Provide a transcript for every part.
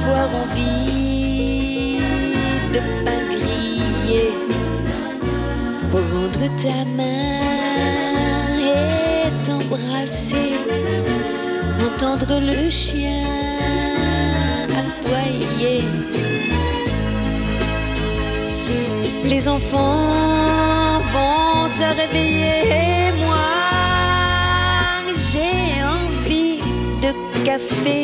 avoir envie de pain grillé, prendre ta main et t'embrasser, entendre le chien aboyer. Les enfants vont se réveiller et moi j'ai envie de café.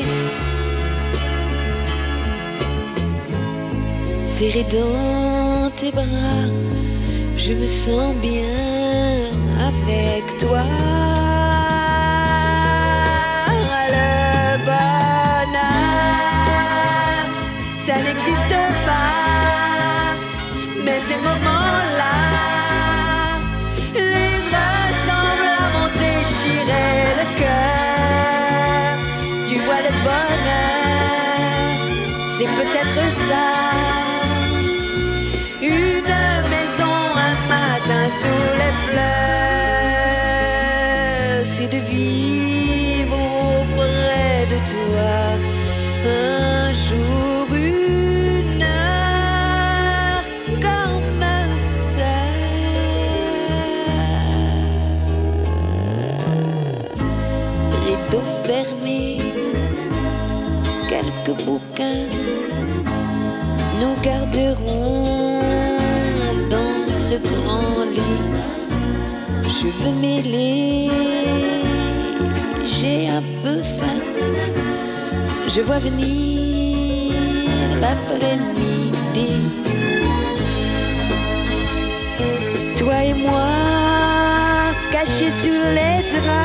Serré dans tes bras, je me sens bien avec toi. Le bonheur, ça n'existe pas, mais ces moments-là lui ressemblent à m'en déchirer le cœur. Tu vois, le bonheur, c'est peut-être ça. Une maison un matin sous les fleurs, c'est de vivre auprès de toi un jour, une heure comme ça. Rideau fermé, quelques bouquins, nous garderons dans ce grand lit. Cheveux mêlés, j'ai un peu faim. Je vois venir l'après-midi. Toi et moi, cachés sous les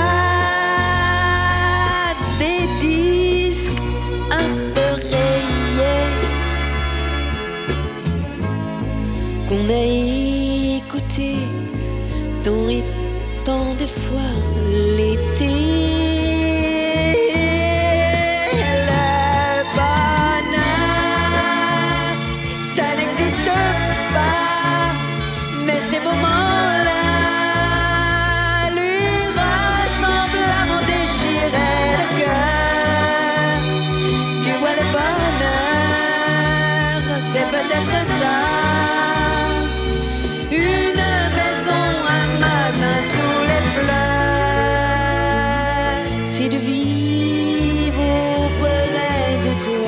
draps, des disques un peu rayés qu'on a écouté tant et tant de fois l'été. Le bonheur, ça n'existe pas, mais ces moments-là lui ressemblent à m'en déchirer le cœur. Tu vois, le bonheur, c'est peut-être ça. Une maison un matin sous les fleurs, c'est de vivre auprès de toi